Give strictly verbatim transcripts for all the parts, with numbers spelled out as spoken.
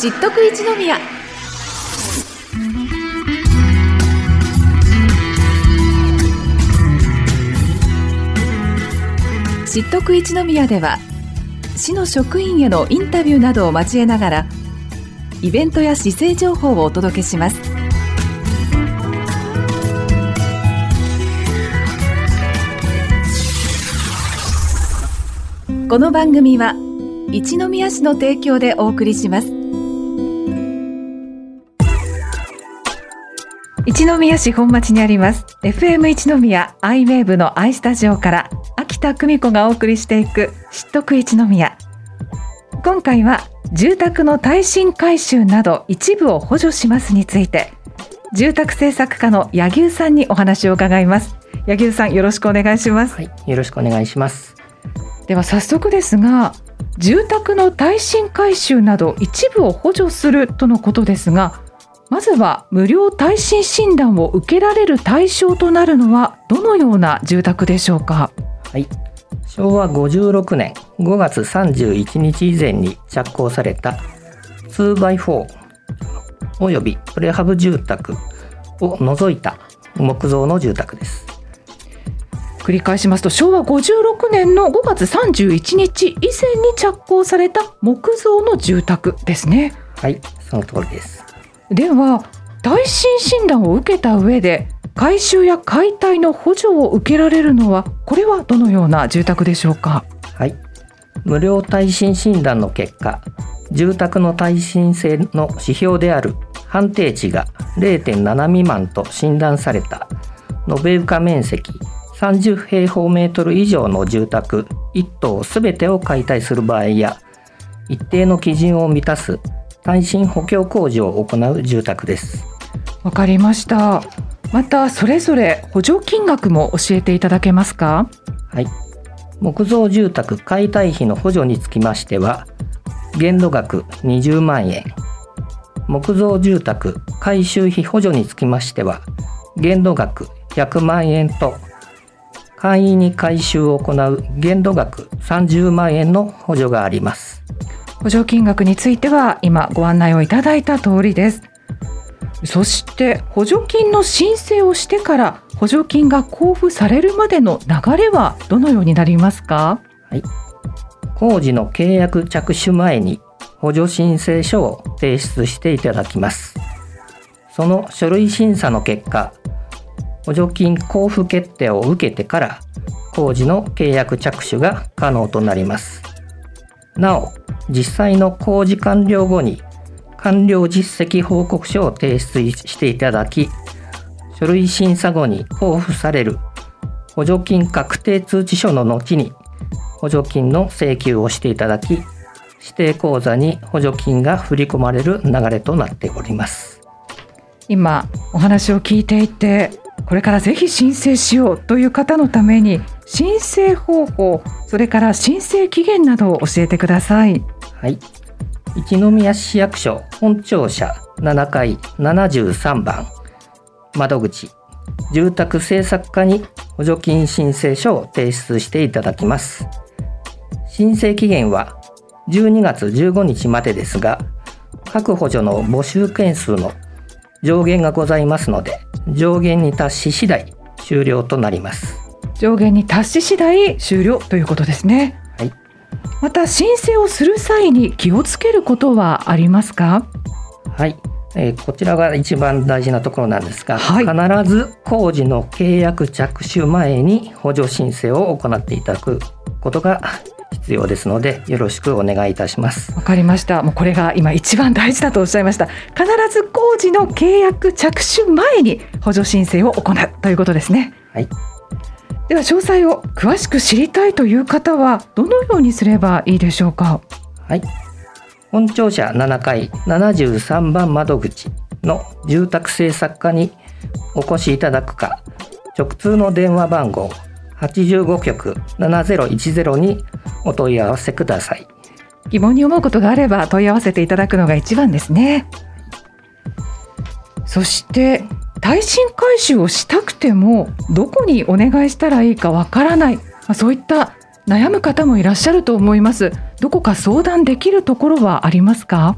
知っとく一宮。知っとく一宮では、市の職員へのインタビューなどを交えながらイベントや市政情報をお届けします。この番組は一宮市の提供でお送りします。一宮市本町にあります エフエム 一宮アイウェーブの アイスタジオから秋田久美子がお送りしていく知っとく一宮。今回は住宅の耐震改修など一部を補助しますについて、住宅政策課の柳生さんにお話を伺います。柳生さん、よろしくお願いします。 はい、よろしくお願いします。 では早速ですが、住宅の耐震改修など一部を補助するとのことですが、まずは無料耐震診断を受けられる対象となるのはどのような住宅でしょうか。 はい、しょうわごじゅうろくねんごがつさんじゅういちにち以前に着工された ツーバイフォー およびプレハブ住宅を除いた木造の住宅です。 繰り返しますと、しょうわごじゅうろくねんのごがつさんじゅういちにち以前に着工された木造の住宅ですね。 はい、その通りです。 では耐震診断を受けた上で改修や解体の補助を受けられるのは、これはどのような住宅でしょうか。 はい、無料耐震診断の結果、住宅の耐震性の指標である判定値が れいてんなな 未満と診断された延べ床面積さんじゅうへいほうメートル以上の住宅いっとうすべてを解体する場合や、一定の基準を満たす耐震補強工事を行う住宅です。 わかりました。またそれぞれ補助金額も教えていただけますか。 はい、木造住宅解体費の補助につきましては、限度額にじゅうまんえん、木造住宅改修費補助につきましては限度額ひゃくまんえんと、簡易に改修を行う限度額さんじゅうまんえんの補助があります。 補助金額については今ご案内をいただいた通りです。そして補助金の申請をしてから補助金が交付されるまでの流れはどのようになりますか。 はい、工事の契約着手前に補助申請書を提出していただきます。その書類審査の結果、補助金交付決定を受けてから工事の契約着手が可能となります。なお、実際の工事完了後に完了実績報告書を提出していただき、書類審査後に交付される補助金確定通知書の後に補助金の請求をしていただき、指定口座に補助金が振り込まれる流れとなっております。 今お話を聞いていて、これからぜひ申請しようという方のために申請方法、それから申請期限などを教えてください。 はい、一宮市役所本庁舎ななかいななじゅうさんばん窓口住宅政策課に補助金申請書を提出していただきます。申請期限はじゅうにがつじゅうごにちまでですが、各補助の募集件数の上限がございますので、上限に達し次第終了となります。 上限に達し次第終了ということですね。 はい、 また申請をする際に気をつけることはありますか。 はい、えー、こちらが一番大事なところなんですが、 はい、 必ず工事の契約着手前に補助申請を行っていただくことが必要ですので、よろしくお願いいたします。 わかりました。もうこれが今一番大事だとおっしゃいました。必ず工事の契約着手前に補助申請を行うということですね。 はい、 では詳細を詳しく知りたいという方はどのようにすればいいでしょうか。 はい、本庁舎ななかいななじゅうさんばん窓口の住宅政策課にお越しいただくか、直通の電話番号はちじゅうごきょくななぜろいちぜろにお問い合わせください。 疑問に思うことがあれば問い合わせていただくのが一番ですね。そして耐震改修をしたくてもどこにお願いしたらいいかわからない、まあ、そういった悩む方もいらっしゃると思います。どこか相談できるところはありますか？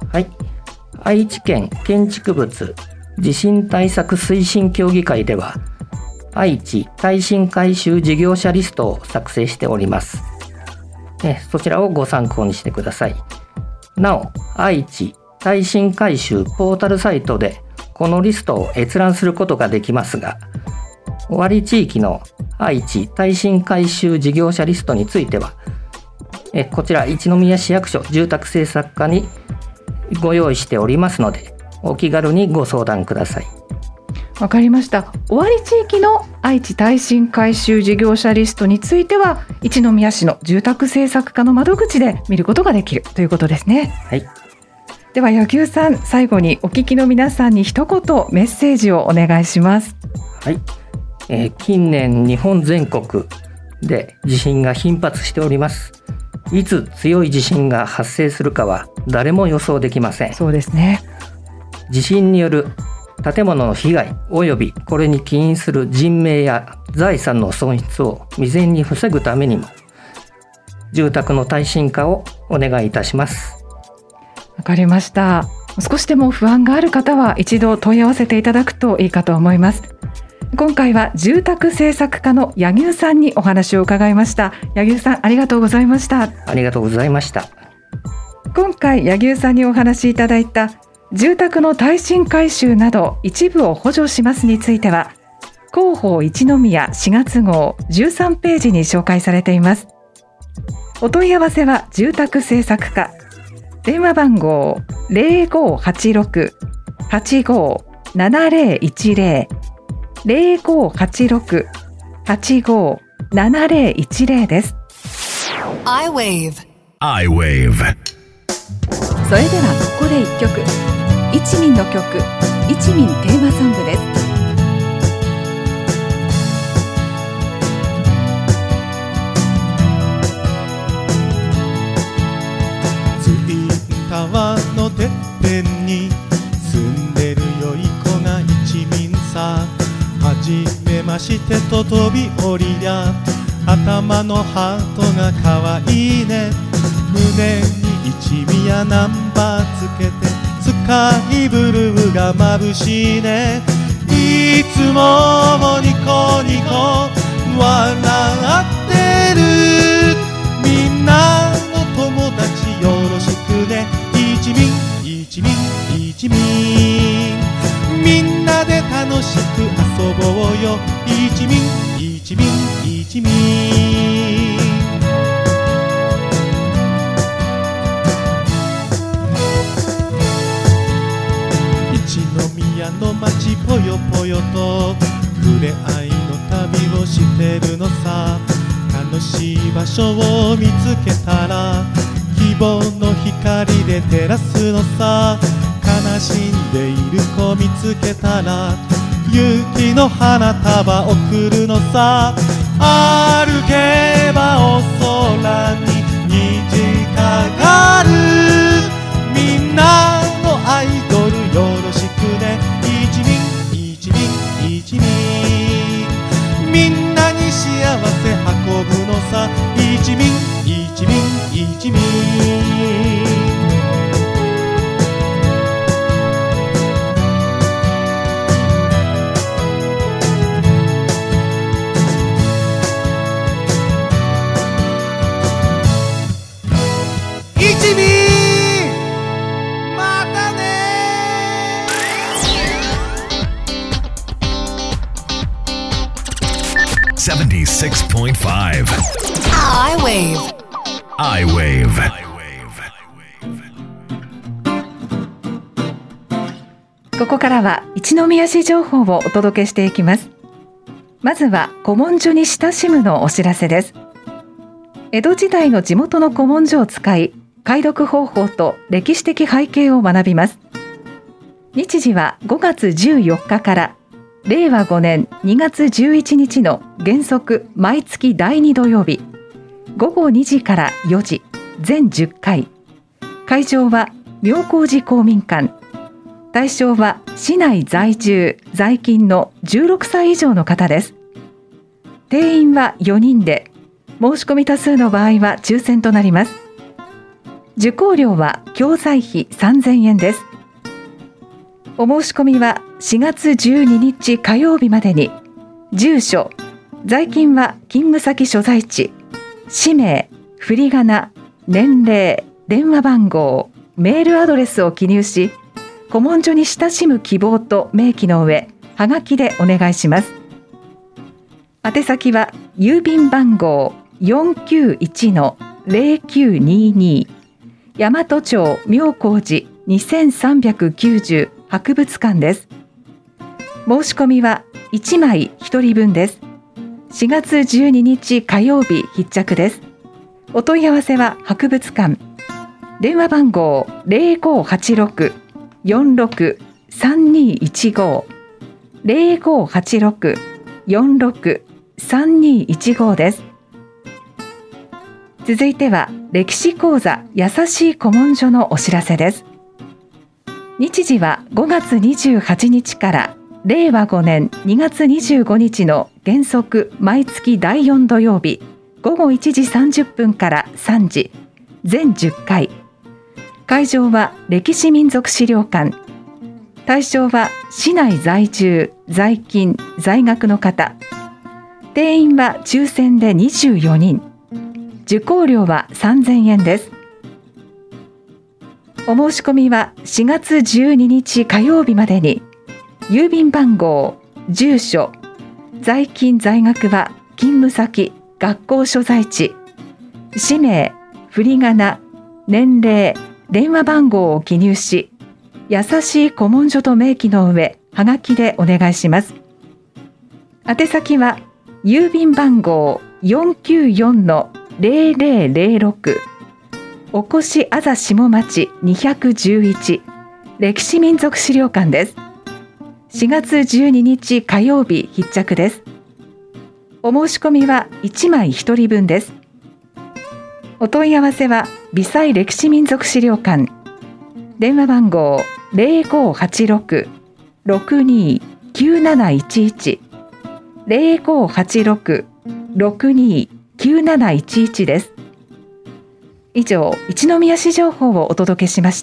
はい、愛知県建築物地震対策推進協議会では愛知耐震改修事業者リストを作成しております、ね、そちらをご参考にしてください。なお、愛知耐震改修ポータルサイトでこのリストを閲覧することができますが、尾張地域の愛知耐震改修事業者リストについてはえこちら一宮市役所住宅政策課にご用意しておりますので、お気軽にご相談ください。 わかりました。尾張地域の愛知耐震改修事業者リストについては一宮市の住宅政策課の窓口で見ることができるということですね。 はい。 では柳生さん、最後にお聞きの皆さんに一言メッセージをお願いします。 はい、えー、近年日本全国で地震が頻発しております。いつ強い地震が発生するかは誰も予想できません。 そうですね。 地震による建物の被害およびこれに起因する人命や財産の損失を未然に防ぐためにも住宅の耐震化をお願いいたします。 わかりました。少しでも不安がある方は一度問い合わせていただくといいかと思います。今回は住宅政策課の柳生さんにお話を伺いました。柳生さん、ありがとうございました。 ありがとうございました。 今回柳生さんにお話しいただいた住宅の耐震改修など一部を補助しますについては広報一宮しがつ号じゅうさんページに紹介されています。お問い合わせは住宅政策課、電話番号 ゼロごはちろく はちごななゼロいちゼロ ゼロごはちろく はちごななゼロいちゼロ です。 iWave iWave それではここでいっきょく、一民の曲、一民テーマソングです。 ツインタワーのてっぺんに住んでるよい子が一民さ。はじめましてと飛び降りりゃ頭のハートがかわいいね。胸に一宮ナンバーつけてスカイブルーが眩しいね。いつもニコニコ笑ってるみんなの友達よろしくね。一民一民一民みんなで楽しく遊ぼうよ。一民一民一民一宮の街ぽよぽよと触れ合いの旅をしてるのさ。楽しい場所を見つけたら希望の光で照らすのさ。悲しんでいる子見つけたら勇気の花束贈るのさ。歩けばお空に虹かかるみんなのアイドルよろしくね。一民一民一民みんなに幸せ運ぶのさ。一民一民一民一民またね。 セブンティーシックスポイントファイブ iWave iWave ここからは一宮市情報をお届けしていきます。まずは古文書に親しむのお知らせです。江戸時代の地元の古文書を使い解読方法と歴史的背景を学びます。日時はごがつじゅうよっかかられいわごねんにがつじゅういちにちの原則毎月だいに土曜日ごごにじからよじ全じゅっかい。会場は妙高寺公民館。対象は市内在住在勤のじゅうろくさい以上の方です。定員はよにんで申し込み多数の場合は抽選となります。 受講料は教材費さんぜんえんです。お申し込みはしがつじゅうににち火曜日までに、住所、在勤は勤務先所在地、氏名、振り仮名、年齢、電話番号、メールアドレスを記入し、古文書に親しむ希望と明記の上、はがきでお願いします。宛先は郵便番号 よんきゅういちのゼロきゅうにに 大和町妙高寺にせんさんびゃくきゅうじゅう博物館です。申し込みはいちまいひとりぶんです。しがつじゅうににち火曜日必着です。お問い合わせは博物館。電話番号 ゼロごはちろく よんろく さんにいちご ゼロごはちろく よんろく さんにいちごです。続いては歴史講座やさしい古文書のお知らせです。日時はごがつにじゅうはちにちかられいわごねんにがつにじゅうごにちの原則毎月だいよん土曜日ごごいちじさんじゅっぷんからさんじ、全じゅっかい。会場は歴史民族資料館。対象は市内在住、在勤、在学の方。定員は抽選でにじゅうよにん。受講料はさんぜんえんです。お申し込みはしがつじゅうににち火曜日までに、郵便番号、住所、在勤在学は勤務先、学校所在地、氏名、振り仮名、年齢、電話番号を記入し、やさしい古文書と明記の上、はがきでお願いします。宛先は郵便番号 よんきゅうよんのゼロゼロゼロろく おこしあざ下町にひゃくじゅういち歴史民族資料館です。しがつじゅうににち火曜日必着です。お申し込みはいちまいひとりぶんです。お問い合わせは微細歴史民族資料館。電話番号 ゼロごはちろく ろくにきゅうなないちいち ゼロごはちろく ろくにきゅうなないちいちです。以上、一宮市情報をお届けしました。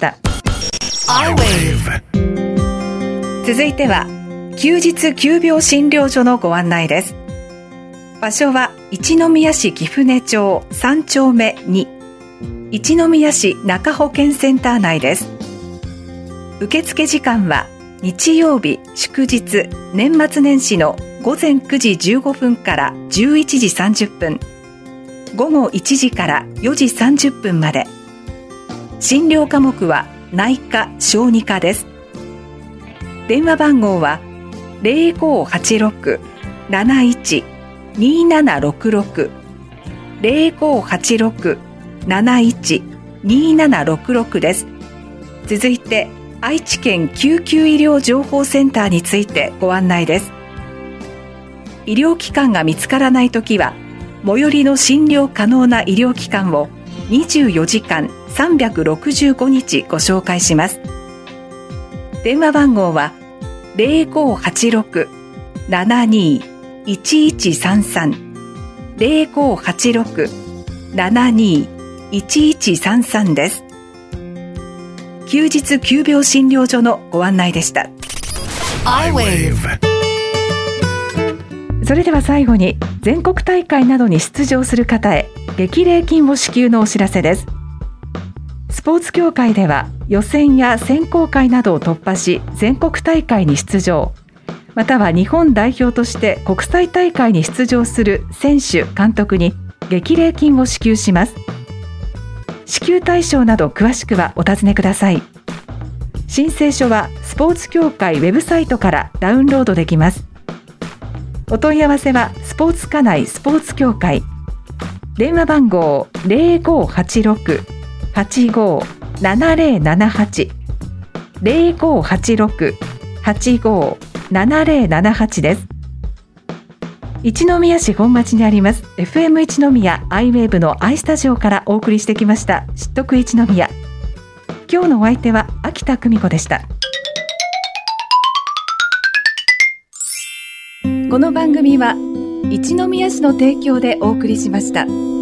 続いては休日急病診療所のご案内です。場所は一宮市貴船町さんちょうめに、一宮市中保健センター内です。受付時間は日曜日、祝日、年末年始のごぜんくじじゅうごふんからじゅういちじさんじゅっぷん、ごごいちじからよじさんじゅっぷんまで。診療科目は内科・小児科です。電話番号はゼロごはちろく なないち にななろくろく ゼロごはちろく なないち にななろくろくです。続いて愛知県救急医療情報センターについてご案内です。医療機関が見つからないときは、最寄りの診療可能な医療機関をにじゅうよじかんさんびゃくろくじゅうごにちご紹介します。電話番号はゼロごはちろく ななにいちいちさんさん ゼロごはちろく ななにいちいちさんさんです。休日急病診療所のご案内でした。それでは最後に全国大会などに出場する方へ激励金を支給のお知らせです。スポーツ協会では予選や選考会などを突破し全国大会に出場、または日本代表として国際大会に出場する選手・監督に激励金を支給します。支給対象など詳しくはお尋ねください。申請書はスポーツ協会ウェブサイトからダウンロードできます。お問い合わせはスポーツ課内スポーツ協会。電話番号ゼロごはちろく はちご ななゼロななはち ゼロごはちろく はちご ななゼロななはちです。一宮市本町にあります エフエム 一宮アイウェーブの アイスタジオからお送りしてきました知得一宮。今日のお相手は秋田久美子でした。この番組は一宮市の提供でお送りしました。